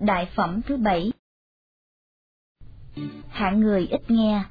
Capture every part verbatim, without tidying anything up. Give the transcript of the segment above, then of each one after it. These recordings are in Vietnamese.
Đại phẩm thứ bảy. Hạng người ít nghe.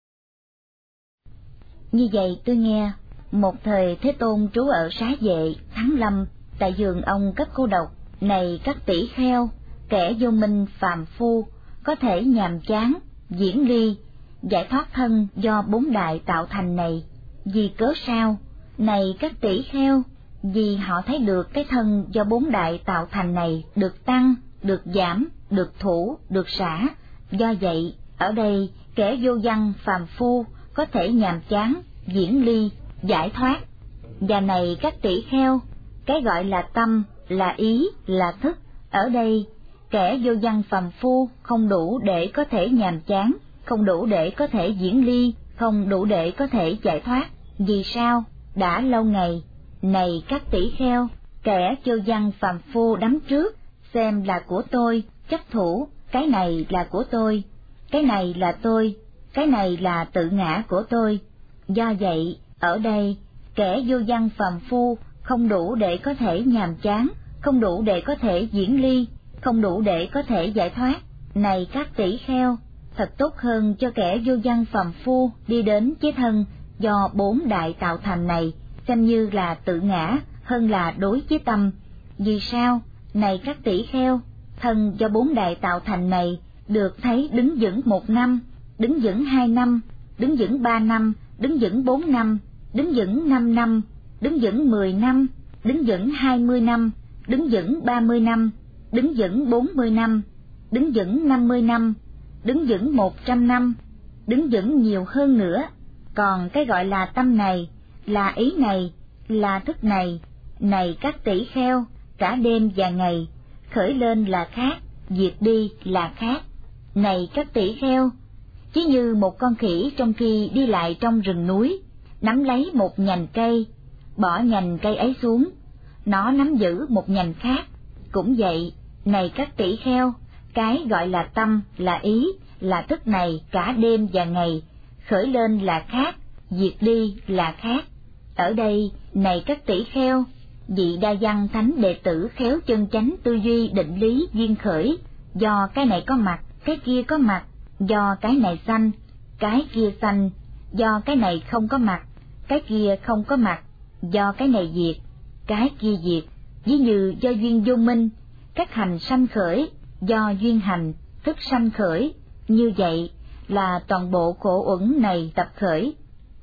Như vậy tôi nghe, một thời Thế Tôn trú ở Xá Vệ, Thắng Lâm, tại giường ông cất câu độc: này các tỷ kheo, kẻ vô minh phàm phu, có thể nhàm chán, diễn ly, giải thoát thân do bốn đại tạo thành này. Vì cớ sao? Này các tỷ kheo, vì họ thấy được cái thân do bốn đại tạo thành này được tăng, được giảm, được thủ, được xả. Do vậy, ở đây kẻ vô văn phàm phu có thể nhàm chán, diễn ly, giải thoát. Và này các tỷ kheo, cái gọi là tâm, là ý, là thức, ở đây kẻ vô văn phàm phu không đủ để có thể nhàm chán, không đủ để có thể diễn ly, không đủ để có thể giải thoát. Vì sao? Đã lâu ngày, này các tỷ kheo, kẻ vô văn phàm phu đắm trước, xem là của tôi, chấp thủ, cái này là của tôi, cái này là tôi, cái này là tự ngã của tôi. Do vậy, ở đây, kẻ vô văn phàm phu không đủ để có thể nhàm chán, không đủ để có thể diễn ly, không đủ để có thể giải thoát. Này các tỷ kheo, thật tốt hơn cho kẻ vô văn phàm phu đi đến với thân do bốn đại tạo thành này, xem như là tự ngã hơn là đối với tâm. Vì sao? Này các tỷ kheo, thân do bốn đại tạo thành này được thấy đứng vững một năm, đứng vững hai năm, đứng vững ba năm, đứng vững bốn năm, đứng vững năm năm, đứng vững mười năm, đứng vững hai mươi năm, đứng vững ba mươi năm, đứng vững bốn mươi năm, đứng vững năm mươi năm, đứng vững một trăm năm, đứng vững nhiều hơn nữa. Còn cái gọi là tâm này, là ý này, là thức này, này các tỷ kheo, cả đêm và ngày, khởi lên là khác, diệt đi là khác. Này các tỷ kheo, chỉ như một con khỉ trong khi đi lại trong rừng núi, nắm lấy một nhành cây, bỏ nhành cây ấy xuống, nó nắm giữ một nhành khác. Cũng vậy, này các tỷ kheo, cái gọi là tâm, là ý, là thức này cả đêm và ngày, khởi lên là khác, diệt đi là khác. Ở đây, này các tỷ kheo, vị đa văn thánh đệ tử khéo chân chánh tư duy định lý duyên khởi, do cái này có mặt, cái kia có mặt, do cái này sanh, cái kia sanh, do cái này không có mặt, cái kia không có mặt, do cái này diệt, cái kia diệt. Ví như do duyên vô minh, các hành sanh khởi, do duyên hành, thức sanh khởi. Như vậy là toàn bộ khổ uẩn này tập khởi.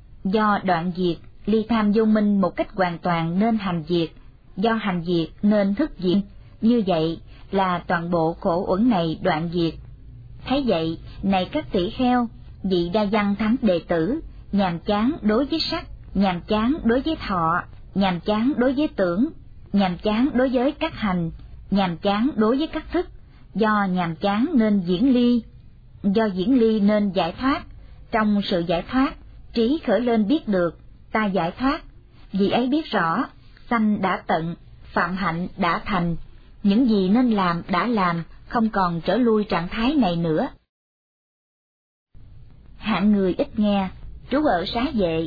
Do đoạn diệt, ly tham vô minh một cách hoàn toàn nên hành diệt, do hành diệt nên thức diệt. Như vậy là toàn bộ khổ uẩn này đoạn diệt. Thấy vậy, này các tỷ kheo, vị đa văn thánh đệ tử, nhàm chán đối với sắc, nhàm chán đối với thọ, nhàm chán đối với tưởng, nhàm chán đối với các hành, nhàm chán đối với các thức. Do nhàm chán nên diễn ly, do diễn ly nên giải thoát. Trong sự giải thoát, trí khởi lên biết được, ta giải thoát. Vì ấy biết rõ, sanh đã tận, phạm hạnh đã thành, những gì nên làm đã làm, không còn trở lui trạng thái này nữa. Hạng người ít nghe, trú ở Xá Vệ.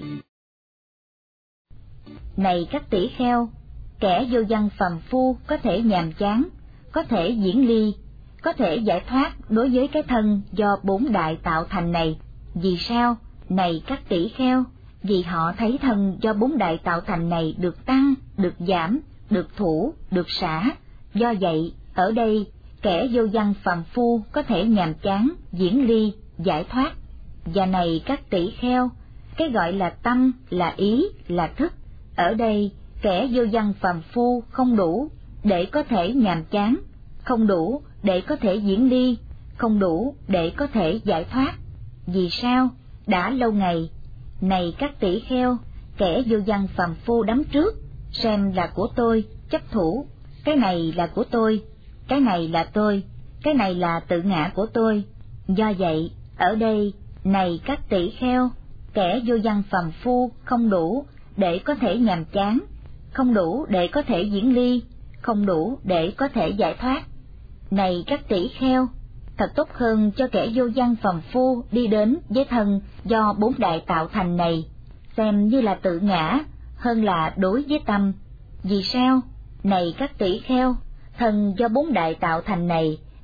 Này các tỷ kheo, kẻ vô văn phàm phu có thể nhàm chán, có thể diễn ly, có thể giải thoát đối với cái thân do bốn đại tạo thành này. Vì sao? Này các tỷ kheo, vì họ thấy thân do bốn đại tạo thành này được tăng, được giảm, được thủ, được xả. Do vậy, ở đây, kẻ vô văn phàm phu có thể nhàm chán, diễn ly, giải thoát. Và này các tỷ kheo, cái gọi là tâm, là ý, là thức, ở đây, kẻ vô văn phàm phu không đủ để có thể nhàm chán, không đủ để có thể diễn ly, không đủ để có thể giải thoát. Vì sao? Đã lâu ngày, này các tỷ kheo, kẻ vô văn phàm phu đắm trước, xem là của tôi, chấp thủ, cái này là của tôi, cái này là tôi, cái này là tự ngã của tôi. Do vậy, ở đây, này các tỷ kheo, kẻ vô văn phàm phu không đủ để có thể nhàm chán, không đủ để có thể diễn ly, không đủ để có thể giải thoát. Này các tỷ kheo, thật tốt hơn cho kẻ vô văn phàm phu đi đến với thân do bốn đại tạo thành này, xem như là tự ngã hơn là đối với tâm. Vì sao? Này các tỷ kheo, thân do bốn đại tạo thành này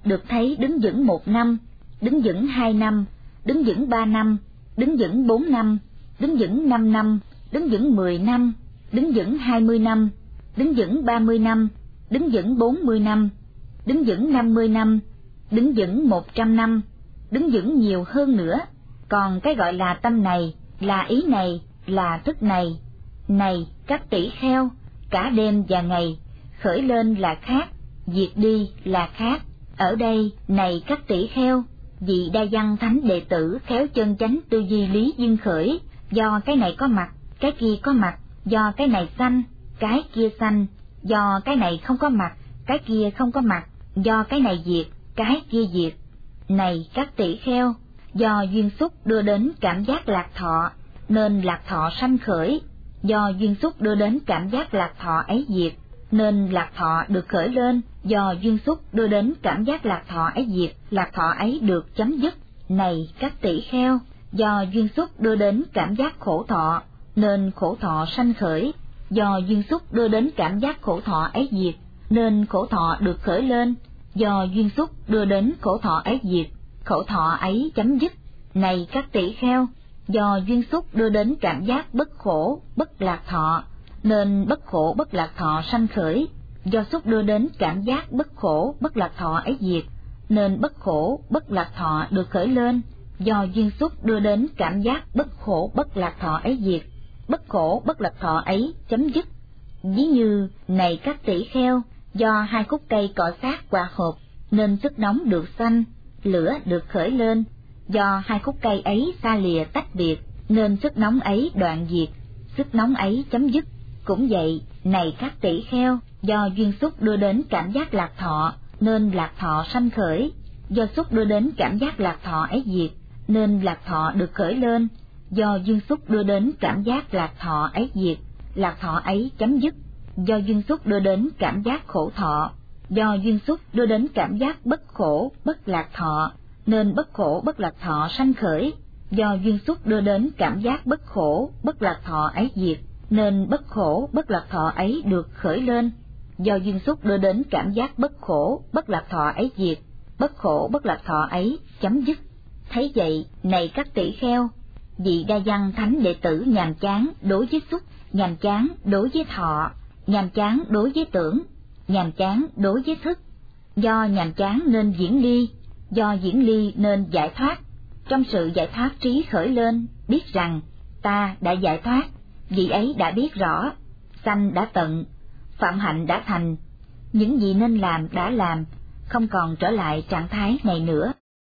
được thấy đứng vững một năm, đứng vững hai năm, đứng vững ba năm, đứng vững bốn năm, đứng vững năm năm, đứng vững mười năm, đứng vững hai mươi năm, đứng vững ba mươi năm, đứng vững bốn mươi năm, đứng vững năm mươi năm, đứng vững một trăm năm, đứng vững nhiều hơn nữa. Còn cái gọi là tâm này, là ý này, là thức này. Này các tỷ kheo, cả đêm và ngày, khởi lên là khác, diệt đi là khác. Ở đây, này các tỷ kheo, vị Đa Văn thánh đệ tử khéo chân chánh tư duy lý duyên khởi, do cái này có mặt, cái kia có mặt, do cái này sanh, cái kia sanh, do cái này không có mặt, cái kia không có mặt, do cái này diệt, cái kia diệt. Này các tỷ kheo, do duyên xúc đưa đến cảm giác lạc thọ, nên lạc thọ sanh khởi, do duyên xúc đưa đến cảm giác lạc thọ ấy diệt, nên lạc thọ được khởi lên, do duyên xúc đưa đến cảm giác lạc thọ ấy diệt, lạc thọ ấy được chấm dứt. Này các tỷ kheo, do duyên xúc đưa đến cảm giác khổ thọ, nên khổ thọ sanh khởi, do duyên xúc đưa đến cảm giác khổ thọ ấy diệt, nên khổ thọ được khởi lên, do duyên xúc đưa đến khổ thọ ấy diệt, khổ thọ ấy chấm dứt. Này các tỷ kheo, do duyên xúc đưa đến cảm giác bất khổ, bất lạc thọ, nên bất khổ bất lạc thọ sanh khởi, do xúc đưa đến cảm giác bất khổ bất lạc thọ ấy diệt, nên bất khổ bất lạc thọ được khởi lên, do duyên xúc đưa đến cảm giác bất khổ bất lạc thọ ấy diệt, bất khổ bất lạc thọ ấy chấm dứt. Ví như, này các tỷ kheo, do hai khúc cây cọ sát hòa hợp, nên sức nóng được sanh, lửa được khởi lên, do hai khúc cây ấy xa lìa tách biệt, nên sức nóng ấy đoạn diệt, sức nóng ấy chấm dứt. Cũng vậy, này các tỷ kheo, do duyên xúc đưa đến cảm giác lạc thọ, nên lạc thọ sanh khởi, do xúc đưa đến cảm giác lạc thọ ấy diệt, nên lạc thọ được khởi lên, do duyên xúc đưa đến cảm giác lạc thọ ấy diệt, lạc thọ ấy chấm dứt. Do duyên xúc đưa đến cảm giác khổ thọ, do duyên xúc đưa đến cảm giác bất khổ bất lạc thọ, nên bất khổ bất lạc thọ sanh khởi, do duyên xúc đưa đến cảm giác bất khổ bất lạc thọ ấy diệt, nên bất khổ bất lạc thọ ấy được khởi lên, do duyên xúc đưa đến cảm giác bất khổ bất lạc thọ ấy diệt, bất khổ bất lạc thọ ấy chấm dứt. Thấy vậy, này các tỷ kheo, vị Đa Văn thánh đệ tử nhàm chán đối với xúc, nhàm chán đối với thọ, nhàm chán đối với tưởng, nhàm chán đối với thức. Do nhàm chán nên diễn ly, do diễn ly nên giải thoát. Trong sự giải thoát trí khởi lên, biết rằng ta đã giải thoát, vị ấy đã biết rõ, sanh đã tận, phạm hạnh đã thành, những gì nên làm đã làm, không còn trở lại trạng thái này nữa.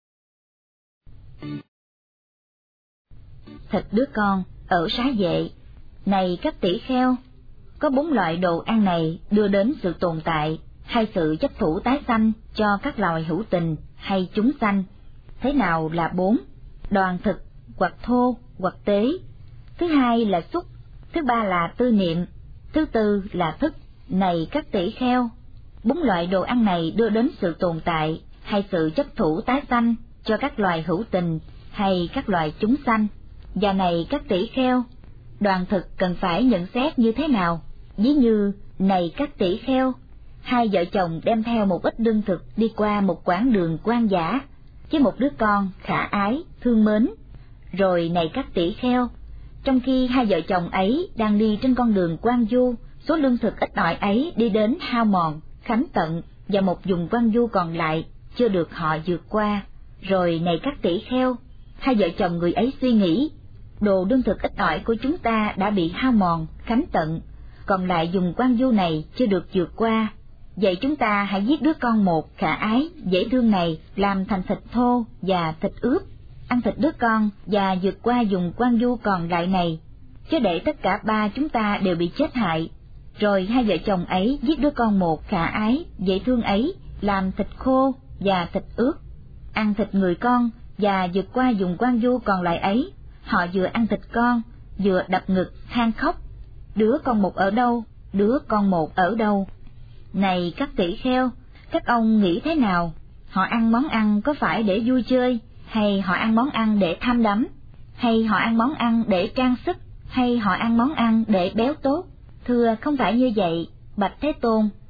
Thịt đứa con ở Xá Vệ. Này các tỷ kheo, có bốn loại đồ ăn này đưa đến sự tồn tại hay sự chấp thủ tái sanh cho các loài hữu tình hay chúng sanh. Thế nào là bốn? Đoàn thực, hoặc thô, hoặc tế. Thứ hai là xúc, thứ ba là tư niệm, thứ tư là thức. Này các tỷ kheo, bốn loại đồ ăn này đưa đến sự tồn tại hay sự chấp thủ tái sanh cho các loài hữu tình hay các loài chúng sanh. Và này các tỷ kheo, đoàn thực cần phải nhận xét như thế nào? Ví như, này các tỷ kheo, hai vợ chồng đem theo một ít lương thực đi qua một quãng đường hoang dã, với một đứa con khả ái, thương mến. Rồi này các tỷ kheo, trong khi hai vợ chồng ấy đang đi trên con đường hoang vu, số lương thực ít ỏi ấy đi đến hao mòn, khánh tận, và một vùng hoang vu còn lại chưa được họ vượt qua. Rồi này các tỷ kheo, hai vợ chồng người ấy suy nghĩ, đồ lương thực ít ỏi của chúng ta đã bị hao mòn, khánh tận, còn lại vùng hoang vu này chưa được vượt qua. Vậy chúng ta hãy giết đứa con một khả ái, dễ thương này, làm thành thịt thô và thịt ướp, ăn thịt đứa con và vượt qua vùng hoang vu còn lại này, chứ để tất cả ba chúng ta đều bị chết hại. Rồi hai vợ chồng ấy giết đứa con một khả ái, dễ thương ấy, làm thịt khô và thịt ướp, ăn thịt người con và vượt qua vùng hoang vu còn lại ấy. Họ vừa ăn thịt con, vừa đập ngực, than khóc, đứa con một ở đâu, đứa con một ở đâu. Này các tỷ kheo, các ông nghĩ thế nào? Họ ăn món ăn có phải để vui chơi, hay họ ăn món ăn để tham đắm, hay họ ăn món ăn để trang sức, hay họ ăn món ăn để béo tốt? Thưa không phải như vậy, bạch Thế Tôn.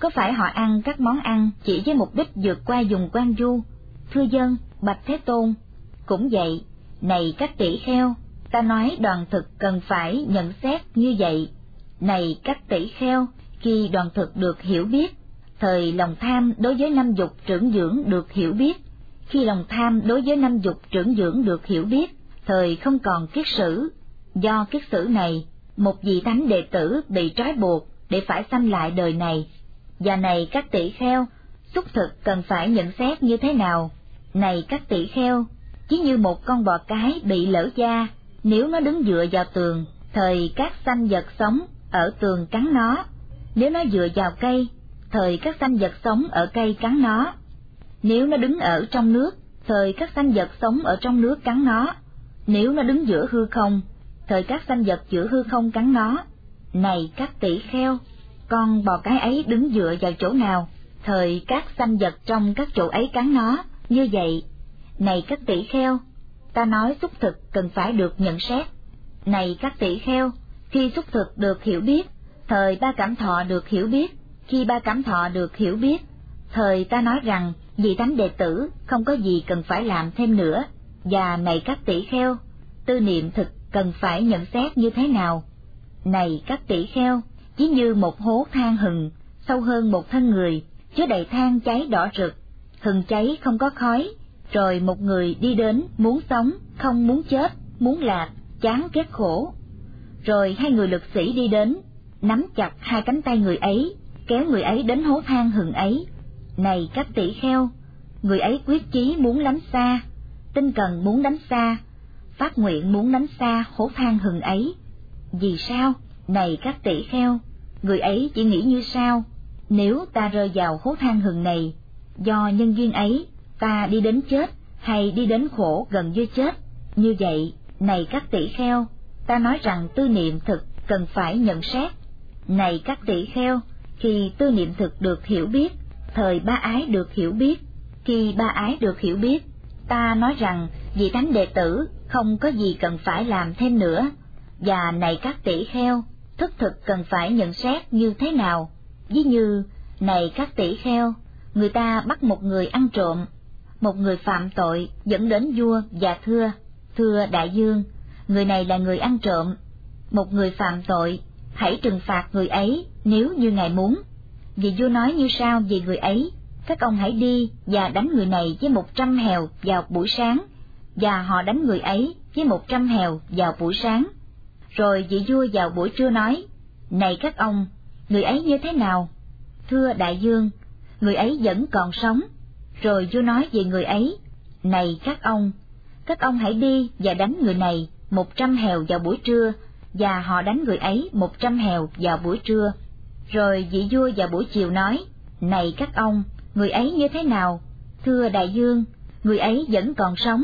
Có phải họ ăn các món ăn chỉ với mục đích vượt qua vùng quan du? Thưa dân, bạch Thế Tôn. Cũng vậy, này các tỷ kheo, ta nói đoàn thực cần phải nhận xét như vậy. Này các tỷ kheo, khi đoàn thực được hiểu biết, thời lòng tham đối với năm dục trưởng dưỡng được hiểu biết. Khi lòng tham đối với năm dục trưởng dưỡng được hiểu biết, thời không còn kiết sử. Do kiết sử này, một vị thánh đệ tử bị trói buộc để phải sanh lại đời này. Và này các tỷ kheo, xúc thực cần phải nhận xét như thế nào? Này các tỷ kheo, chỉ như một con bò cái bị lở da, nếu nó đứng dựa vào tường, thời các sanh vật sống ở tường cắn nó. Nếu nó dựa vào cây, thời các sanh vật sống ở cây cắn nó. Nếu nó đứng ở trong nước, thời các sanh vật sống ở trong nước cắn nó. Nếu nó đứng giữa hư không, thời các sanh vật giữa hư không cắn nó. Này các tỷ kheo, con bò cái ấy đứng dựa vào chỗ nào, thời các sanh vật trong các chỗ ấy cắn nó, như vậy. Này các tỷ kheo, ta nói xúc thực cần phải được nhận xét. Này các tỷ kheo, khi xúc thực được hiểu biết, thời ba cảm thọ được hiểu biết. Khi ba cảm thọ được hiểu biết, thời ta nói rằng vị thánh đệ tử không có gì cần phải làm thêm nữa. Và này các tỷ kheo, tư niệm thực cần phải nhận xét như thế nào? Này các tỷ kheo, chỉ như một hố than hừng, sâu hơn một thân người, chứa đầy than cháy đỏ rực, hừng cháy không có khói, rồi một người đi đến muốn sống, không muốn chết, muốn lạc, chán ghét khổ. Rồi hai người lực sĩ đi đến, nắm chặt hai cánh tay người ấy, kéo người ấy đến hố than hừng ấy. Này các tỷ kheo, người ấy quyết chí muốn lánh xa, tinh cần muốn đánh xa, phát nguyện muốn đánh xa hố than hừng ấy. Vì sao? Này các tỷ kheo, người ấy chỉ nghĩ như sau: nếu ta rơi vào hố than hừng này, do nhân duyên ấy, ta đi đến chết hay đi đến khổ gần như chết. Như vậy, này các tỷ kheo, ta nói rằng tư niệm thực cần phải nhận xét. Này các tỷ kheo, khi tư niệm thực được hiểu biết, thời ba ái được hiểu biết. Khi ba ái được hiểu biết, ta nói rằng vị thánh đệ tử không có gì cần phải làm thêm nữa. Và này các tỷ kheo, thức thực cần phải nhận xét như thế nào? Ví như, này các tỷ kheo, người ta bắt một người ăn trộm, một người phạm tội dẫn đến vua và thưa: thưa đại vương, người này là người ăn trộm, một người phạm tội, hãy trừng phạt người ấy nếu như ngài muốn. Vì vua nói như sau về người ấy: các ông hãy đi và đánh người này với một trăm hèo vào buổi sáng. Và họ đánh người ấy với một trăm hèo vào buổi sáng. Rồi vị vua vào buổi trưa nói: này các ông, người ấy như thế nào? Thưa đại vương, người ấy vẫn còn sống. Rồi vua nói về người ấy: này các ông, các ông hãy đi và đánh người này một trăm hèo vào buổi trưa. Và họ đánh người ấy một trăm hèo vào buổi trưa. Rồi vị vua vào buổi chiều nói: này các ông, người ấy như thế nào? Thưa đại vương, người ấy vẫn còn sống.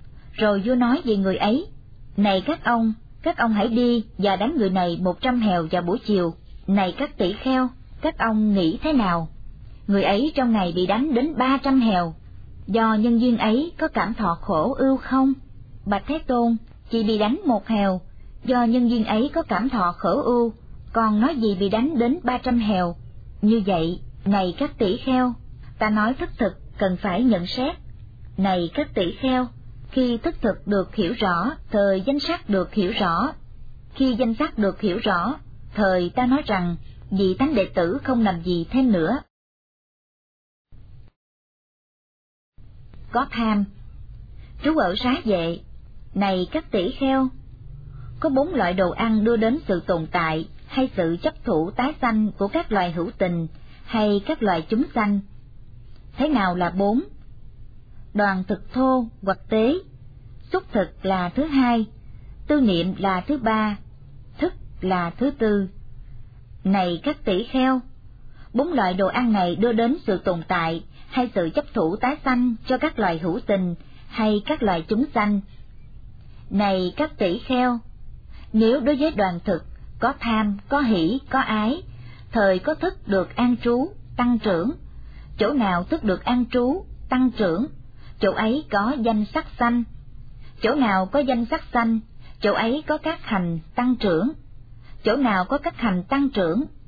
Rồi vua nói về người ấy: này các ông, các ông hãy đi và đánh người này một trăm hèo vào buổi chiều. Này các tỷ kheo, các ông nghĩ thế nào? Người ấy trong ngày bị đánh đến ba trăm hèo. Do nhân duyên ấy có cảm thọ khổ ưu không? Bạch Thế Tôn, chỉ bị đánh một hèo, do nhân duyên ấy có cảm thọ khổ ưu, còn nói gì bị đánh đến ba trăm hèo? Như vậy, này các tỷ kheo, ta nói thức thực cần phải nhận xét. Này các tỷ kheo, khi thức thực được hiểu rõ, thời danh sắc được hiểu rõ. Khi danh sắc được hiểu rõ, thời ta nói rằng vị thánh đệ tử không làm gì thêm nữa. Có tham. Trú ở Xá Vệ. Này các tỷ kheo, có bốn loại đồ ăn đưa đến sự tồn tại hay sự chấp thủ tái sanh của các loài hữu tình hay các loài chúng sanh. Thế nào là bốn? Đoàn thực thô hoặc tế, xúc thực là thứ hai, tư niệm là thứ ba, thức là thứ tư. Này các tỷ kheo, bốn loại đồ ăn này đưa đến sự tồn tại hay sự chấp thủ tái sanh cho các loài hữu tình hay các loài chúng sanh. Này các tỷ kheo, nếu đối với đoàn thực có tham, có hỷ, có ái, thời có thức được an trú, tăng trưởng. Chỗ nào thức được an trú, tăng trưởng, chỗ ấy có danh sắc sanh. Chỗ nào có danh sắc sanh, chỗ ấy có các hành tăng trưởng. Chỗ nào có các hành tăng trưởng,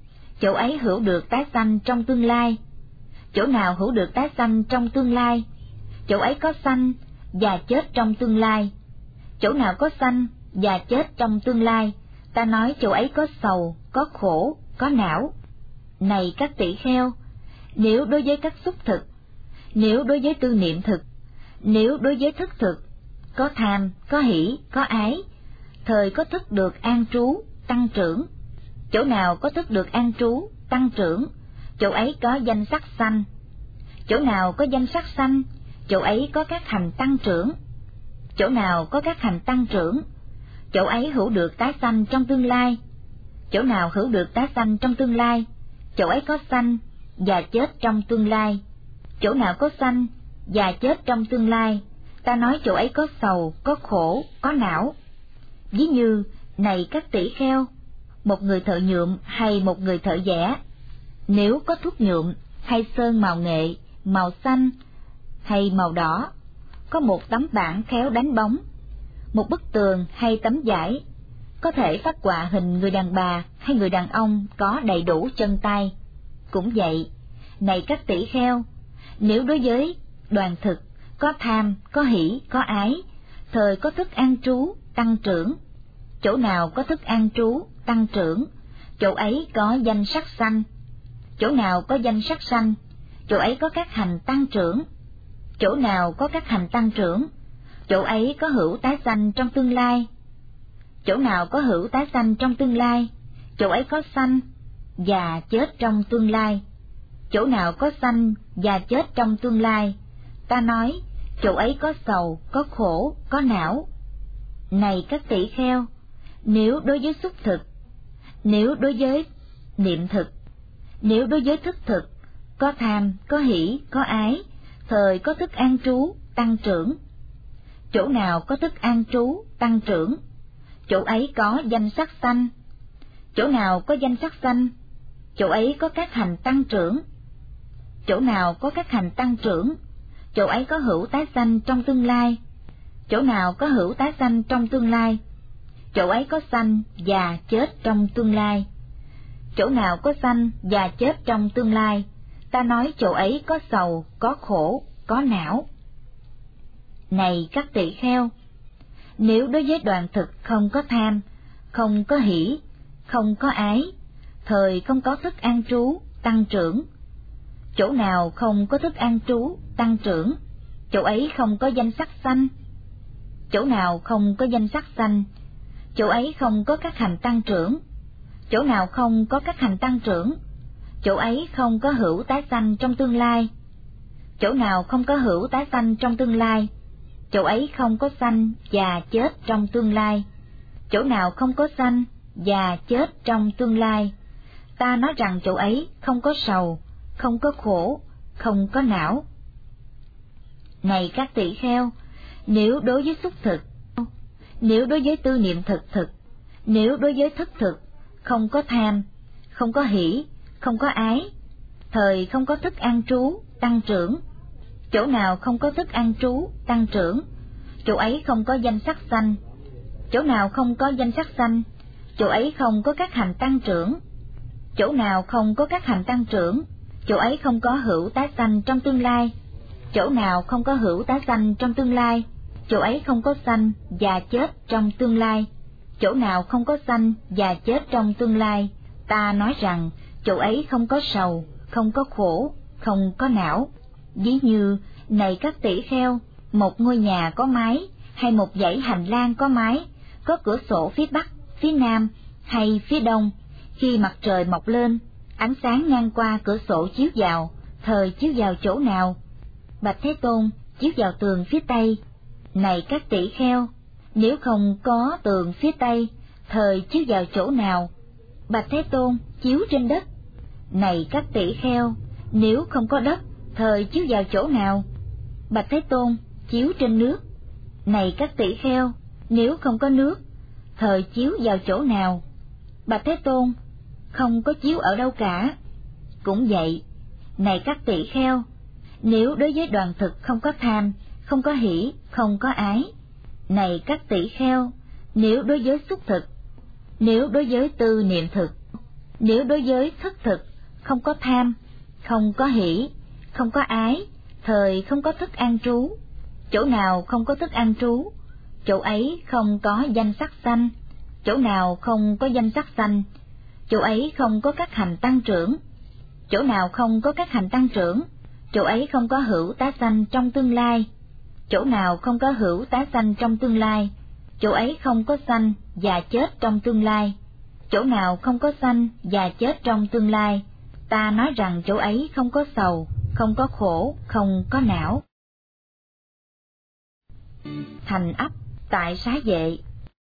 chỗ ấy hữu được tái sanh trong tương lai. Chỗ nào hữu được tái sanh trong tương lai, chỗ ấy có sanh và chết trong tương lai. Chỗ nào có sanh và chết trong tương lai, ta nói chỗ ấy có sầu, có khổ, có não. Này các tỷ kheo, nếu đối với các xúc thực, nếu đối với tư niệm thực, nếu đối với thức thực, có tham, có hỷ, có ái, thời có thức được an trú, tăng trưởng. Chỗ nào có thức được an trú, tăng trưởng, chỗ ấy có danh sắc sanh. Chỗ nào có danh sắc sanh, chỗ ấy có các hành tăng trưởng. Chỗ nào có các hành tăng trưởng, chỗ ấy hữu được tái sanh trong tương lai. Chỗ nào hữu được tái sanh trong tương lai, chỗ ấy có sanh và chết trong tương lai. Chỗ nào có sanh và chết trong tương lai, ta nói chỗ ấy có sầu, có khổ, có não. Ví như, này các tỷ kheo, một người thợ nhuộm hay một người thợ vẽ, nếu có thuốc nhuộm hay sơn màu nghệ, màu xanh hay màu đỏ, có một tấm bảng khéo đánh bóng, một bức tường hay tấm vải, có thể phát họa hình người đàn bà hay người đàn ông có đầy đủ chân tay. Cũng vậy, này các tỷ kheo, nếu đối với đoàn thực có tham, có hỷ, có ái, thời có thức an trú, tăng trưởng. Chỗ nào có thức an trú, tăng trưởng, chỗ ấy có danh sắc sanh. Chỗ nào có danh sắc sanh, chỗ ấy có các hành tăng trưởng. Chỗ nào có các hành tăng trưởng, chỗ ấy có hữu tái sanh trong tương lai. Chỗ nào có hữu tái sanh trong tương lai, chỗ ấy có sanh và chết trong tương lai. Chỗ nào có sanh và chết trong tương lai, ta nói chỗ ấy có sầu, có khổ, có não. Này các tỷ kheo, nếu đối với xúc thực, nếu đối với niệm thực, nếu đối với thức thực, có tham, có hỷ, có ái, thời có thức an trú, tăng trưởng. Chỗ nào có thức an trú, tăng trưởng, chỗ ấy có danh sắc sanh. Chỗ nào có danh sắc sanh, chỗ ấy có các hành tăng trưởng. Chỗ nào có các hành tăng trưởng, chỗ ấy có hữu tái sanh trong tương lai. Chỗ nào có hữu tái sanh trong tương lai, chỗ ấy có sanh và chết trong tương lai. Chỗ nào có sanh và chết trong tương lai, ta nói chỗ ấy có sầu, có khổ, có não. Này các tỷ kheo, nếu đối với đoàn thực không có tham, không có hỷ, không có ái, thời không có thức an trú, tăng trưởng. Chỗ nào không có thức an trú, tăng trưởng, chỗ ấy không có danh sắc sanh. Chỗ nào không có danh sắc sanh, chỗ ấy không có các hành tăng trưởng. Chỗ nào không có các hành tăng trưởng, chỗ ấy không có hữu tái sanh trong tương lai. Chỗ nào không có hữu tái sanh trong tương lai, chỗ ấy không có sanh và chết trong tương lai. Chỗ nào không có sanh và chết trong tương lai, ta nói rằng chỗ ấy không có sầu, không có khổ, không có não. Này các tỷ kheo, nếu đối với xúc thực, nếu đối với tư niệm thực thực, nếu đối với thức thực, không có tham, không có hỷ, không có ái, thời không có thức an trú, tăng trưởng. Chỗ nào không có thức an trú, tăng trưởng, chỗ ấy không có danh sắc sanh. Chỗ nào không có danh sắc sanh, chỗ ấy không có các hành tăng trưởng. Chỗ nào không có các hành tăng trưởng, chỗ ấy không có hữu tái sanh trong tương lai. Chỗ nào không có hữu tái sanh trong tương lai, chỗ ấy không có sanh và chết trong tương lai. Chỗ nào không có sanh và chết trong tương lai, ta nói rằng chỗ ấy không có sầu, không có khổ, không có não. Ví như, này các tỷ kheo, một ngôi nhà có mái, hay một dãy hành lang có mái, có cửa sổ phía bắc, phía nam hay phía đông, khi mặt trời mọc lên, ánh sáng ngang qua cửa sổ chiếu vào, thời chiếu vào chỗ nào? Bạch Thế Tôn, chiếu vào tường phía tây. Này các tỷ kheo, nếu không có tường phía tây, thời chiếu vào chỗ nào? Bạch Thế Tôn, chiếu trên đất. Này các tỷ kheo, nếu không có đất, thời chiếu vào chỗ nào? Bạch Thế Tôn, chiếu trên nước. Này các tỷ kheo, nếu không có nước, thời chiếu vào chỗ nào? Bạch Thế Tôn, không có chiếu ở đâu cả. Cũng vậy, này các tỷ kheo, nếu đối với đoàn thực không có tham, không có hỷ, không có ái. Này các tỷ kheo, nếu đối với xúc thực, nếu đối với tư niệm thực, Nếu đối với thức thực không có tham, không có hỷ, không có ái, thời không có thức an trú. Chỗ nào không có thức an trú, chỗ ấy không có danh sắc sanh. Chỗ nào không có danh sắc sanh, chỗ ấy không có các hành tăng trưởng. Chỗ nào không có các hành tăng trưởng, chỗ ấy không có hữu tá sanh trong tương lai. Chỗ nào không có hữu tá sanh trong tương lai, chỗ ấy không có sanh và chết trong tương lai. Chỗ nào không có sanh và chết trong tương lai, ta nói rằng chỗ ấy không có sầu, không có khổ, không có não. Thành ấp tại Xá Vệ.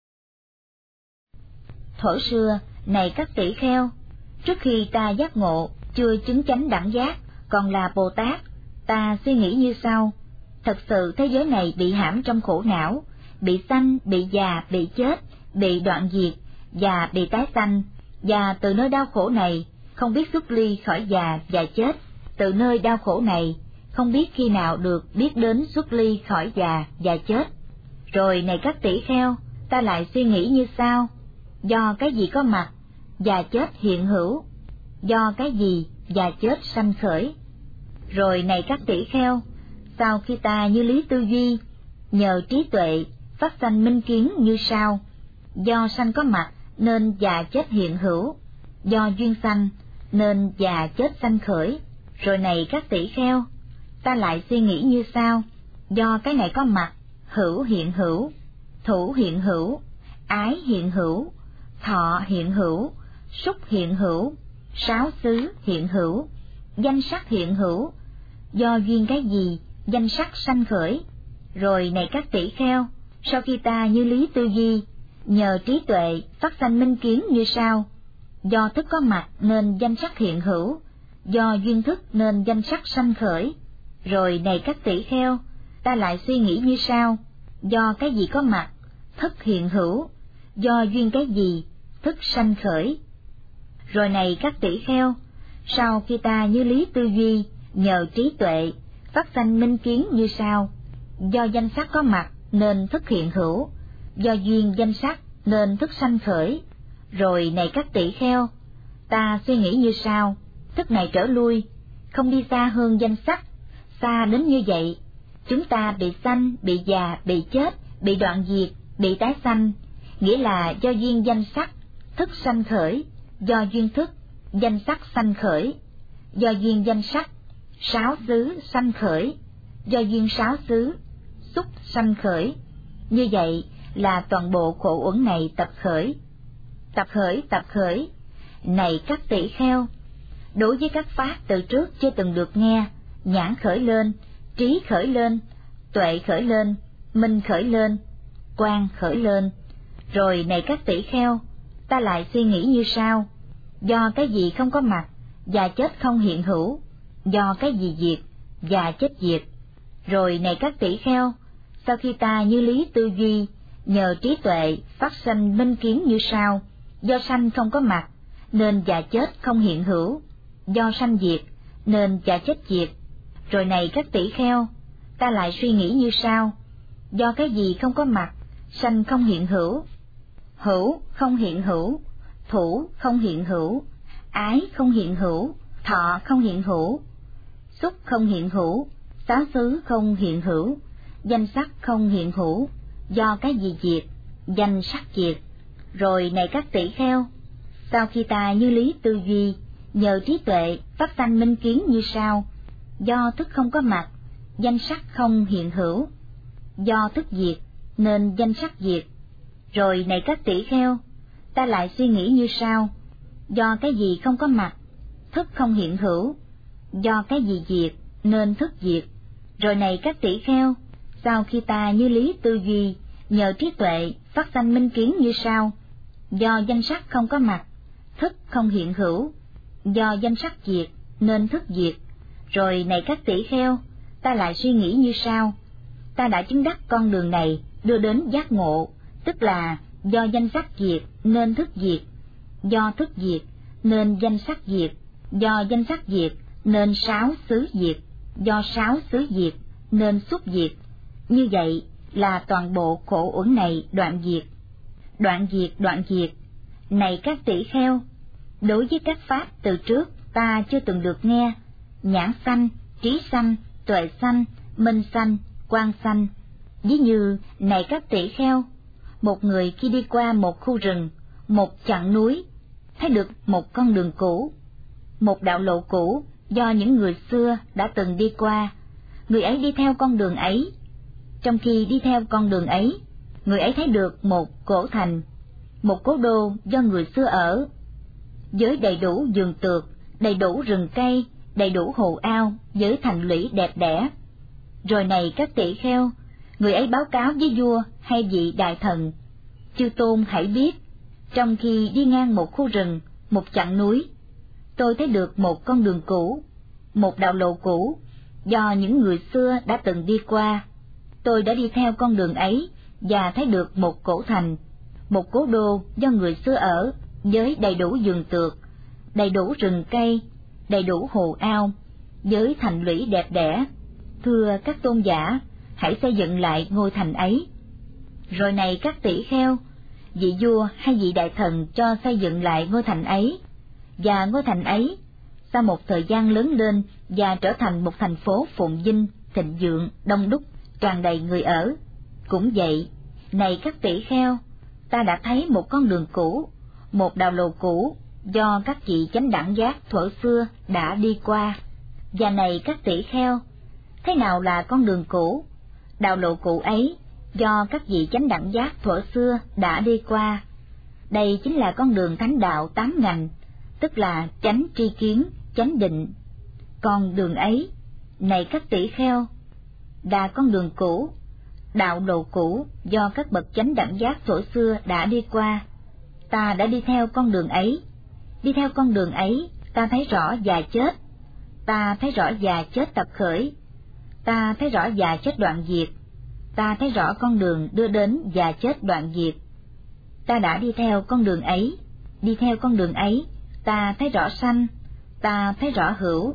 Thuở xưa, này các tỷ kheo, trước khi ta giác ngộ, chưa chứng chánh đẳng giác, còn là Bồ Tát, ta suy nghĩ như sau: thật sự thế giới này bị hãm trong khổ não, bị sanh, bị già, bị chết, bị đoạn diệt, và bị tái sanh, và từ nơi đau khổ này không biết xuất ly khỏi già và chết, từ nơi đau khổ này không biết khi nào được biết đến xuất ly khỏi già và chết. Rồi này các tỷ kheo, ta lại suy nghĩ như sau: do cái gì có mặt, già chết hiện hữu, do cái gì già chết sanh khởi. Rồi này các tỷ kheo, sau khi ta như lý tư duy, nhờ trí tuệ phát sanh minh kiến như sau: do sanh có mặt nên già chết hiện hữu, do duyên sanh nên già chết sanh khởi. Rồi này các tỷ kheo, ta lại suy nghĩ như sau: do cái này có mặt, hữu hiện hữu, thủ hiện hữu, ái hiện hữu, thọ hiện hữu, xúc hiện hữu, sáu xứ hiện hữu, danh sắc hiện hữu, do duyên cái gì danh sắc sanh khởi. Rồi này các tỷ kheo, sau khi ta như lý tư duy, nhờ trí tuệ phát sanh minh kiến như sau: do thức có mặt nên danh sắc hiện hữu, do duyên thức nên danh sắc sanh khởi. Rồi này các tỷ kheo, ta lại suy nghĩ như sau: do cái gì có mặt, thức hiện hữu, do duyên cái gì thức sanh khởi. Rồi này các tỷ kheo, sau khi ta như lý tư duy, nhờ trí tuệ phát sanh minh kiến như sau: do danh sắc có mặt nên thức hiện hữu, do duyên danh sắc nên thức sanh khởi. Rồi này các tỷ kheo, ta suy nghĩ như sau: thức này trở lui, không đi xa hơn danh sắc, xa đến như vậy, chúng ta bị sanh, bị già, bị chết, bị đoạn diệt, bị tái sanh, nghĩa là do duyên danh sắc, thức sanh khởi, do duyên thức, danh sắc sanh khởi, do duyên danh sắc, sáu xứ sanh khởi, do duyên sáu xứ, xúc sanh khởi. Như vậy là toàn bộ khổ uẩn này tập khởi. Tập khởi, tập khởi. Này các tỷ kheo, đối với các pháp từ trước chưa từng được nghe, nhãn khởi lên, trí khởi lên, tuệ khởi lên, minh khởi lên, quang khởi lên. Rồi này các tỷ kheo, ta lại suy nghĩ như sau: do cái gì không có mặt, già chết không hiện hữu, do cái gì diệt, già chết diệt. Rồi này các tỷ kheo, sau khi ta như lý tư duy, nhờ trí tuệ phát sanh minh kiến như sau: do sanh không có mặt nên già chết không hiện hữu, do sanh diệt nên già chết diệt. Rồi này các tỷ kheo, ta lại suy nghĩ như sau: do cái gì không có mặt, sanh không hiện hữu, hữu không hiện hữu, thủ không hiện hữu, ái không hiện hữu, thọ không hiện hữu, xúc không hiện hữu, sáu xứ không hiện hữu, danh sắc không hiện hữu, do cái gì diệt, danh sắc diệt. Rồi này các tỷ kheo, sau khi ta như lý tư duy, nhờ trí tuệ phát sanh minh kiến như sau: do thức không có mặt, danh sắc không hiện hữu, do thức diệt nên danh sắc diệt. Rồi này các tỷ kheo, ta lại suy nghĩ như sau: do cái gì không có mặt, thức không hiện hữu, do cái gì diệt nên thức diệt. Rồi này các tỷ kheo, sau khi ta như lý tư duy, nhờ trí tuệ phát sanh minh kiến như sau: do danh sắc không có mặt, thức không hiện hữu, do danh sắc diệt nên thức diệt. Rồi này các tỷ kheo, ta lại suy nghĩ như sau: ta đã chứng đắc con đường này đưa đến giác ngộ, tức là do danh sắc diệt nên thức diệt, do thức diệt nên danh sắc diệt, do danh sắc diệt nên sáu xứ diệt, do sáu xứ diệt nên xúc diệt. Như vậy là toàn bộ khổ uẩn này đoạn diệt. Đoạn diệt, đoạn diệt. Này các tỷ kheo, Đối với các pháp từ trước ta chưa từng được nghe, nhãn sanh, trí sanh, tuệ sanh, minh sanh, quang sanh. Ví như, này các tỷ kheo, một người khi đi qua một khu rừng, một chặng núi, thấy được một con đường cũ, một đạo lộ cũ do những người xưa đã từng đi qua. Người ấy đi theo con đường ấy. Trong khi đi theo con đường ấy, người ấy thấy được một cổ thành, một cố đô do người xưa ở, với đầy đủ vườn tược, đầy đủ rừng cây, đầy đủ hồ ao, với thành lũy đẹp đẽ. Rồi này các tỷ kheo, người ấy báo cáo với vua hay vị đại thần: chư tôn hãy biết, trong khi đi ngang một khu rừng, một chặng núi, tôi thấy được một con đường cũ, một đạo lộ cũ, do những người xưa đã từng đi qua. Tôi đã đi theo con đường ấy và thấy được một cổ thành, một cố đô do người xưa ở, với đầy đủ vườn tược, đầy đủ rừng cây, đầy đủ hồ ao, với thành lũy đẹp đẽ. Thưa các tôn giả, hãy xây dựng lại ngôi thành ấy. Rồi này các tỷ kheo, vị vua hay vị đại thần cho xây dựng lại ngôi thành ấy, và ngôi thành ấy sau một thời gian lớn lên và trở thành một thành phố phồn vinh, thịnh vượng, đông đúc, tràn đầy người ở. Cũng vậy, này các tỷ kheo, ta đã thấy một con đường cũ, một đạo lộ cũ do các vị chánh đẳng giác thuở xưa đã đi qua. Và này các tỷ kheo, thế nào là con đường cũ, đạo lộ cũ ấy do các vị chánh đẳng giác thuở xưa đã đi qua? Đây chính là con đường thánh đạo tám ngành, tức là chánh tri kiến, chánh định. Con đường ấy, này các tỷ kheo, là con đường cũ, đạo lộ cũ do các bậc chánh đẳng giác thuở xưa đã đi qua. Ta đã đi theo con đường ấy. Đi theo con đường ấy, ta thấy rõ già chết. Ta thấy rõ già chết tập khởi. Ta thấy rõ già chết đoạn diệt. Ta thấy rõ con đường đưa đến già chết đoạn diệt. Ta đã đi theo con đường ấy. Đi theo con đường ấy, ta thấy rõ sanh. Ta thấy rõ hữu.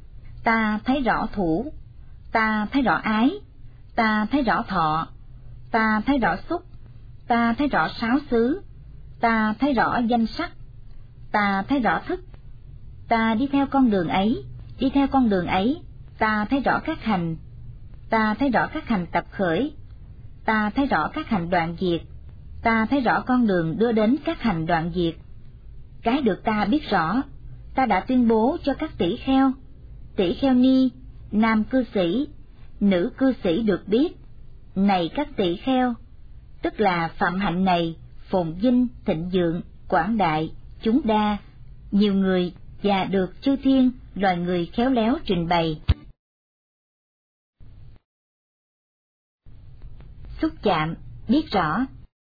Ta thấy rõ thủ. Ta thấy rõ ái. Ta thấy rõ thọ. Ta thấy rõ xúc. Ta thấy rõ sáu xứ. Ta thấy rõ danh sắc. Ta thấy rõ thức. Ta đi theo con đường ấy. Đi theo con đường ấy, ta thấy rõ các hành. Ta thấy rõ các hành tập khởi. Ta thấy rõ các hành đoạn diệt. Ta thấy rõ con đường đưa đến các hành đoạn diệt. Cái được ta biết rõ, ta đã tuyên bố cho các tỷ kheo, tỷ kheo ni, nam cư sĩ, nữ cư sĩ được biết. Này các tỷ kheo, tức là phạm hạnh này phồn vinh, thịnh vượng, quảng đại, chúng đa, nhiều người và được chư thiên, loài người khéo léo trình bày. Xúc chạm, biết rõ.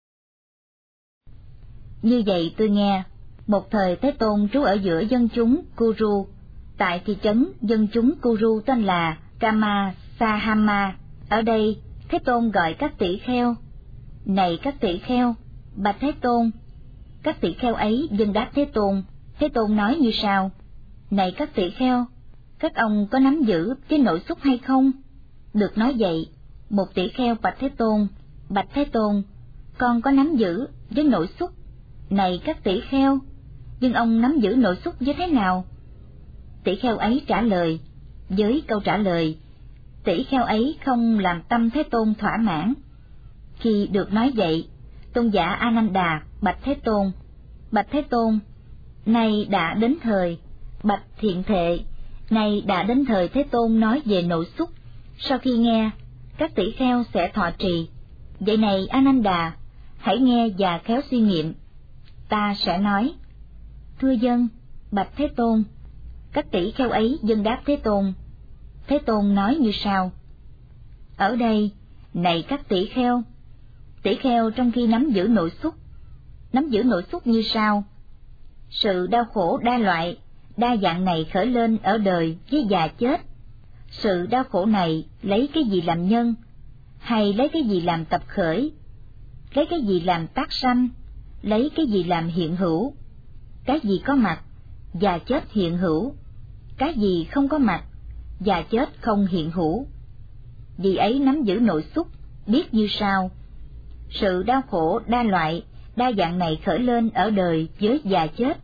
Như vậy tôi nghe, một thời Thế Tôn trú ở giữa dân chúng Kuru, tại thị trấn dân chúng Kuru tên là Kama Sahama. Ở đây, Thế Tôn gọi các tỷ kheo: này các tỷ kheo, bạch Thế Tôn. Các tỷ kheo ấy dâng đáp Thế Tôn. Thế Tôn nói như sau: này các tỷ kheo, các ông có nắm giữ cái nội xúc hay không? Được nói vậy, một tỷ kheo bạch Thế Tôn: bạch Thế Tôn, con có nắm giữ với nội xúc. Này các tỷ kheo, nhưng ông nắm giữ nội xúc như thế nào? Tỷ kheo ấy trả lời. Với câu trả lời, tỷ kheo ấy không làm tâm Thế Tôn thỏa mãn. Khi được nói vậy, tôn giả Ananda bạch Thế Tôn: bạch Thế Tôn, nay đã đến thời. Bạch Thiện Thệ, nay đã đến thời Thế Tôn nói về nội xúc. Sau khi nghe, các tỷ kheo sẽ thọ trì. Vậy này Ananda, hãy nghe và khéo suy nghiệm. Ta sẽ nói: thưa dân, bạch Thế Tôn. Các tỷ kheo ấy dâng đáp Thế Tôn. Thế Tôn nói như sau: ở đây, này các tỷ kheo, tỷ kheo trong khi nắm giữ nội xúc, nắm giữ nội xúc như sau: sự đau khổ đa loại, đa dạng này khởi lên ở đời với già chết. Sự đau khổ này lấy cái gì làm nhân, hay lấy cái gì làm tập khởi? Lấy cái gì làm tác sanh? Lấy cái gì làm hiện hữu? Cái gì có mặt, già chết hiện hữu. Cái gì không có mặt, già chết không hiện hữu. Vì ấy nắm giữ nội xúc, biết như sau: sự đau khổ đa loại, đa dạng này khởi lên ở đời với già chết.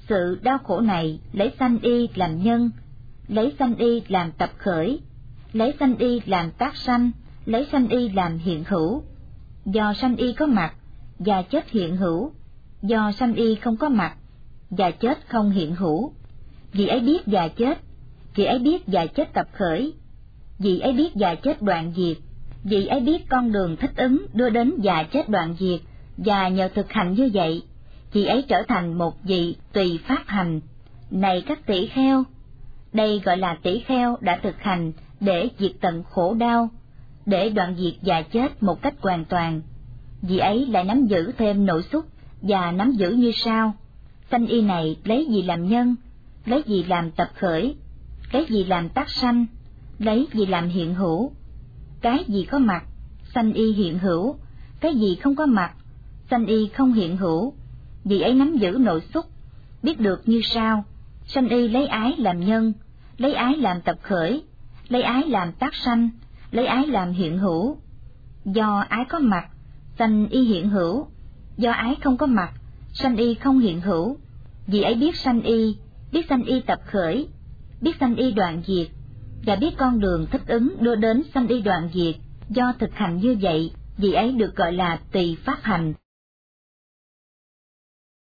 sự đau khổ này lấy sanh y làm nhân, lấy sanh y làm tập khởi, lấy sanh y làm tác sanh, lấy sanh y làm hiện hữu. Do sanh y có mặt, và chết hiện hữu; do sanh y không có mặt, và chết không hiện hữu. Vì ấy biết và chết, vì ấy biết và chết tập khởi, vì ấy biết và chết đoạn diệt, vì ấy biết con đường thích ứng đưa đến và chết đoạn diệt, và nhờ thực hành như vậy, vì ấy trở thành một vị tùy pháp hành. Này các tỷ kheo, đây gọi là tỷ kheo đã thực hành để diệt tận khổ đau, để đoạn diệt và chết một cách hoàn toàn. Vì ấy lại nắm giữ thêm nội xúc và nắm giữ như sau: sanh y này lấy gì làm nhân, lấy gì làm tập khởi, lấy gì làm tác sanh, lấy gì làm hiện hữu. Cái gì có mặt, sanh y hiện hữu; cái gì không có mặt, sanh y không hiện hữu. Vì ấy nắm giữ nội xúc, biết được như sau: sanh y lấy ái làm nhân, lấy ái làm tập khởi, lấy ái làm tác sanh, lấy ái làm hiện hữu. Do ái có mặt, sanh y hiện hữu; do ái không có mặt, sanh y không hiện hữu. Vì ấy biết sanh y, biết sanh y tập khởi, biết sanh y đoạn diệt, và biết con đường thích ứng đưa đến sanh y đoạn diệt. Do thực hành như vậy, vì ấy được gọi là tùy pháp hành.